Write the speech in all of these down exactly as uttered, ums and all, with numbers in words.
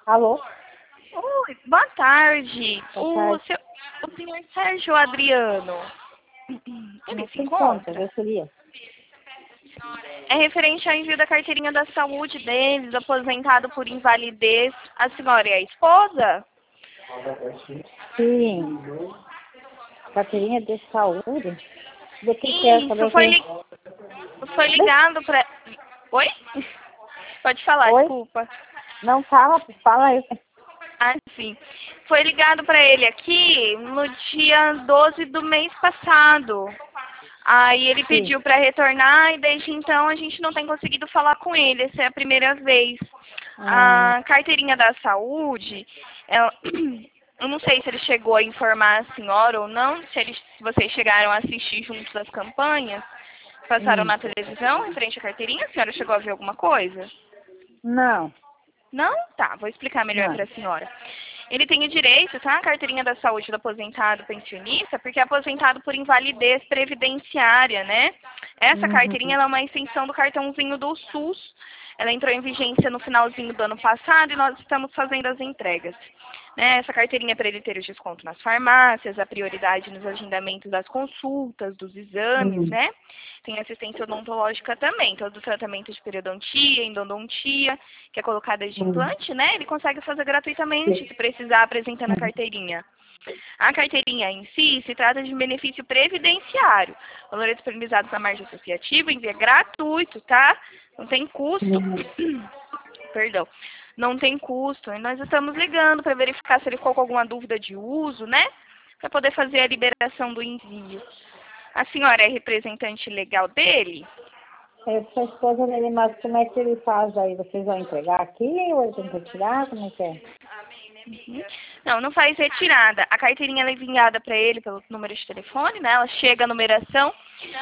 Alô? Oi, boa tarde. Boa O, tarde. seu, o senhor Sérgio Adriano, ele Não se se encontra, encontra? gostaria. É referente ao envio da carteirinha da saúde deles, aposentado por invalidez. A senhora é a esposa? Sim. Carteirinha de saúde? Do que quer Isso, saber o foi, quê? li, foi ligado para... Oi? Pode falar, Oi? desculpa. Não fala, fala aí. Ah, sim. Foi ligado para ele aqui no dia doze do mês passado. Aí ele Sim. pediu para retornar e desde então a gente não tem conseguido falar com ele. Essa é a primeira vez. Hum, A carteirinha da saúde, ela- eu não sei se ele chegou a informar a senhora ou não, se, eles, se vocês chegaram a assistir juntos as campanhas, passaram hum. na televisão em frente à carteirinha, a senhora chegou a ver alguma coisa? Não, Não? Tá, vou explicar melhor não. para a senhora. Ele tem o direito, tá? A carteirinha da saúde do aposentado pensionista, porque é aposentado por invalidez previdenciária, né? Essa carteirinha Uhum. ela é uma extensão do cartãozinho do SUS. Ela entrou em vigência no finalzinho do ano passado e nós estamos fazendo as entregas. Né? Essa carteirinha é para ele ter o desconto nas farmácias, a prioridade nos agendamentos das consultas, dos exames, Hum. né? Tem assistência odontológica também, todo o tratamento de periodontia, endodontia, que é colocada de Hum. implante, né? Ele consegue fazer gratuitamente, se precisar, apresentando a Hum. carteirinha. A carteirinha em si se trata de um benefício previdenciário. Valores disponibilizados na margem associativa, envio é gratuito, tá? Não tem custo. Hum. Perdão. Não tem custo. E nós estamos ligando para verificar se ele ficou com alguma dúvida de uso, né? Para poder fazer a liberação do envio. A senhora é representante legal dele? Eu sou esposa dele, mas como é que ele faz aí? Vocês vão entregar aqui ou ele tem que retirar? Como é que é? Uhum. Não, não faz retirada. A carteirinha ela é enviada para ele pelo número de telefone, né? Ela chega a numeração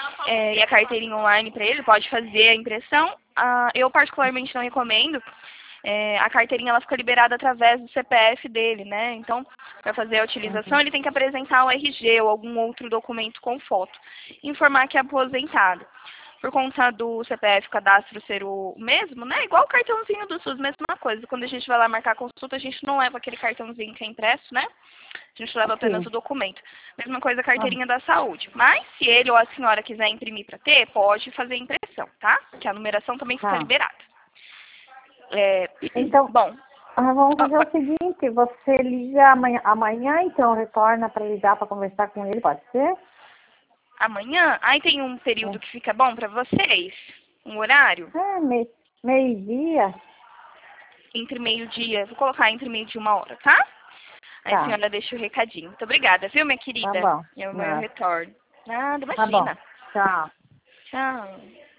é, e a carteirinha online para ele, pode fazer a impressão. Ah, eu particularmente não recomendo. É, a carteirinha ela fica liberada através do C P F dele, né? Então, para fazer a utilização, Uhum. ele tem que apresentar o R G ou algum outro documento com foto. Informar que é aposentado. Por conta do C P F, o cadastro ser o mesmo, né? Igual o cartãozinho do SUS, mesma coisa. Quando a gente vai lá marcar a consulta, a gente não leva aquele cartãozinho que é impresso, né? A gente leva apenas o Sim. documento. Mesma coisa a Ah, carteirinha da saúde. Mas, se ele ou a senhora quiser imprimir para ter, pode fazer impressão, tá? Que a numeração também fica tá. liberada. É, Então, bom, ah, vamos ó, fazer o seguinte, você liga amanhã, amanhã então retorna para ligar para conversar com ele, pode ser? amanhã, aí tem um período que fica bom para vocês? Um horário? É, é me, meio-dia, Entre meio-dia, vou colocar entre meio-dia e uma hora, tá? Aí a tá, senhora deixa o recadinho. Muito obrigada, viu, minha tá querida? bom. Eu, eu Não, retorno. Nada, tá bom, imagina. tchau. Tchau.